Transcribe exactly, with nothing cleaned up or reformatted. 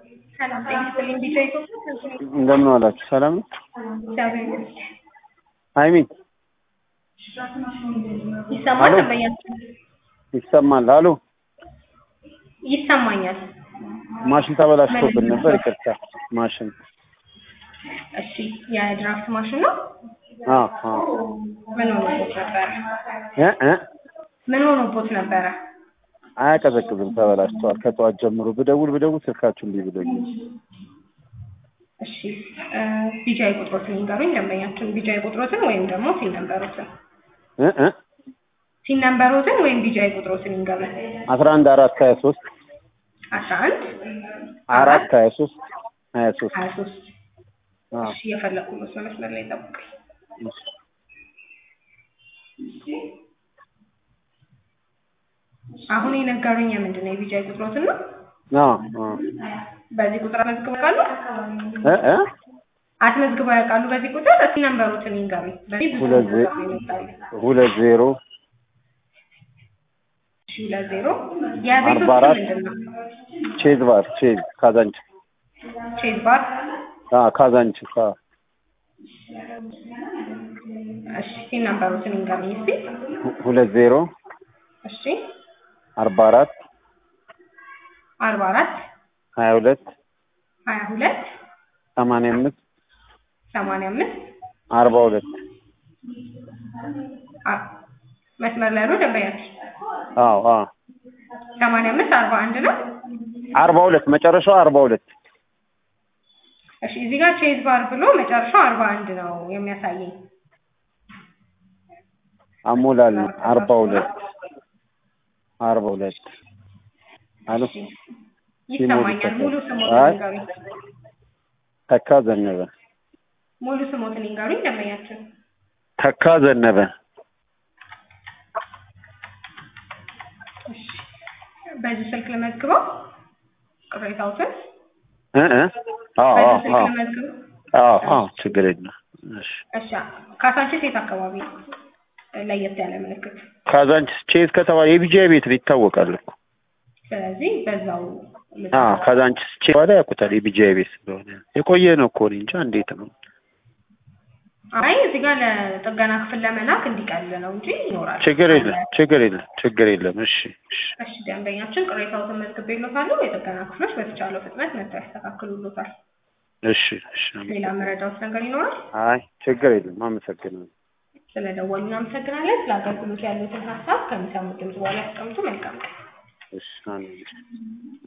ሰላም ጤና ይስጥልኝ። ቢጫ ኢትዮጵያ እንደምን ዋላችሁ? ሰላም ነው? እግዚአብሔር ይመስገን። ሃይሚ ይሰማል? አሎ? ደንበኛችን ይሰማል? አሎ ይሰማኛል። ማሽን ተበላሽቶብን ነበር፣ ይቅርታ። ማሽን እሺ፣ የድራፍት ማሽን ነው? አዎ አዎ። ምን ሆኖቦት ነበረ? እ እ ምን ሆኖቦት ነበረ? አያቀዘቅዝም፣ ተበላሽቷል። ከጠዋት ጀምሮ ብደውል ብደውል ስልካችሁን እምቢ ብሎኝ። እሺ፣ ቢጃይ ቁጥሮትን ይንገሩኝ። ደንበኛችን ቢጃይ ቁጥሮትን ወይም ደግሞ ሲን ነምበሮትን እ እ ሲን ነምበሮትን ወይም ቢጃይ ቁጥሮትን ይንገሩኝ። አስራ አንድ አራት ሀያ ሶስት አስራ አንድ አራት ሀያ ሶስት ሀያ ሶስት ሀያ ሶስት አዎ። እሺ፣ የፈለኩ መስመር መስመር ላይ ጠብቁኝ። አሁን የነገሩኝ ምንድን ነው? የቢጃይ ቁጥሮትን ነው? አዎ አዎ። በዚህ ቁጥር አስመዝግበው ያውቃሉ? እ እ አስመዝግበው ያውቃሉ? በዚህ ቁጥር እስኪ ነምበሮትን ይንገሩኝ። በዚህ ብዙ ሁለት ዜ- ቁጥር ይመጣል። ሁለት ዜሮ እሺ፣ ሁለት ዜሮ የቤቱ አርባ ስም አራት ምንድን ነው? ቼዝ ባር ቼዝ ካዛንች ቼዝ ባር። አ ካዛንች አ እሺ፣ ሲን ነምበሮትን ይንገሩኝ እስኪ። ሁለት ዜሮ እሺ፣ አርባ አራት አርባ አራት ሀያ ሁለት ሀያ ሁለት ሰማንያ አምስት ሰማንያ አምስት አርባ ሁለት አ- መስመር ላይ ነው ደንበኛችን? አዎ አዎ። ሰማንያ አምስት አርባ አንድ ነው። አርባ ሁለት መጨረሻው አርባ ሁለት እሺ፣ እዚህ ጋር ቼዝ ባር ብሎ መጨረሻው አርባ አንድ ነው የሚያሳየኝ። አሞላል አርባ ሁለት አርባ ሁለት አሎ። እሺ፣ ይሰማኛል። ሙሉ ስሞትን አይ ይንገሩኝ። ተካ ዘነበ ሙሉ ስሞትን ይንገሩኝ ደንበኛችን። ተካ ዘነበ። እሺ፣ በዚህ ስልክ ለመዝግበው ቅሬታዎትን እ እ አዎ በዚህ አዎ ስልክ አዎ ለመዝግበው። አዎ አዎ። ችግር የለም። እሺ። እሺ፣ ካሳንቺስ የት አካባቢ ነው? ለየት ያለ ምልክት። ካዛንችስ ቼዝ ከተባለ የቢጂአይ ቤት ነው፣ ይታወቃል እኮ። ስለዚህ በዛው አ ካዛንችስ ቼዝ ባለ ያውቁታል፣ የቢጂአይ ቤት ስለሆነ የቆየ ነው እኮ። እኔ እንጃ እንዴት ነው። አይ እዚህ ጋር ለጥገና ክፍል ለመላክ እንዲቀል ነው እንጂ ይኖራል። ችግር የለም ችግር የለም ችግር የለም። እሺ እሺ እሺ፣ ደንበኛችን ቅሬታዎትን መዝግቤልዎታለሁ። የጥገና ክፍሎች በተቻለው ፍጥነት መጥተው ያስተካክሉልዎታል። እሺ እሺ። ሌላ መረጃዎች ነገር ይኖራል? አይ ችግር የለም። አመሰግናለሁ። ስለደወሉ እናመሰግናለን። ስለ አገልግሎት ያሉትን ሀሳብ ከሚሰሙት ድምጽ በኋላ ያስቀምጡ። መልካም ቀን። እሺ አሜን።